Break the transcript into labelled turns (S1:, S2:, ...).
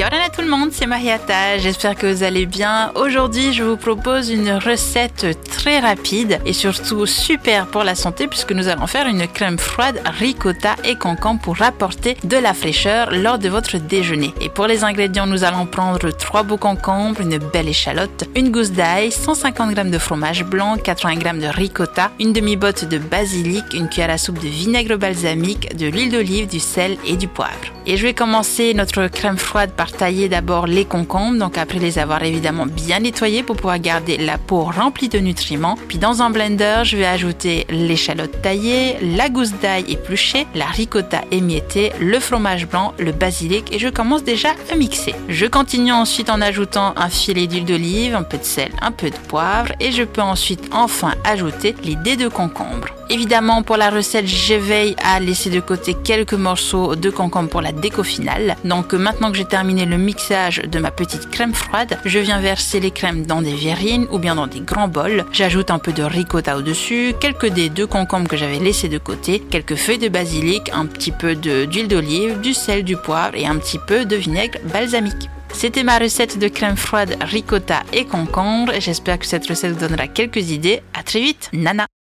S1: Yorana tout le monde, c'est Mariata, j'espère que vous allez bien. Aujourd'hui, je vous propose une recette très rapide et surtout super pour la santé puisque nous allons faire une crème froide ricotta et concombre pour apporter de la fraîcheur lors de votre déjeuner. Et pour les ingrédients, nous allons prendre 3 beaux concombres, une belle échalote, une gousse d'ail, 150 g de fromage blanc, 80 g de ricotta, une demi-botte de basilic, une cuillère à soupe de vinaigre balsamique, de l'huile d'olive, du sel et du poivre. Et je vais commencer notre crème froide par tailler d'abord les concombres, donc après les avoir évidemment bien nettoyés pour pouvoir garder la peau remplie de nutriments. Puis dans un blender, je vais ajouter l'échalote taillée, la gousse d'ail épluchée, la ricotta émiettée, le fromage blanc, le basilic et je commence déjà à mixer. Je continue ensuite en ajoutant un filet d'huile d'olive, un peu de sel, un peu de poivre et je peux ensuite enfin ajouter les dés de concombre. Évidemment, pour la recette, je veille à laisser de côté quelques morceaux de concombre pour la déco finale. Donc maintenant que j'ai terminé le mixage de ma petite crème froide, je viens verser les crèmes dans des verrines ou bien dans des grands bols. J'ajoute un peu de ricotta au-dessus, quelques dés de concombre que j'avais laissés de côté, quelques feuilles de basilic, un petit peu d'huile d'olive, du sel, du poivre et un petit peu de vinaigre balsamique. C'était ma recette de crème froide ricotta et concombre. J'espère que cette recette vous donnera quelques idées. À très vite, Nana!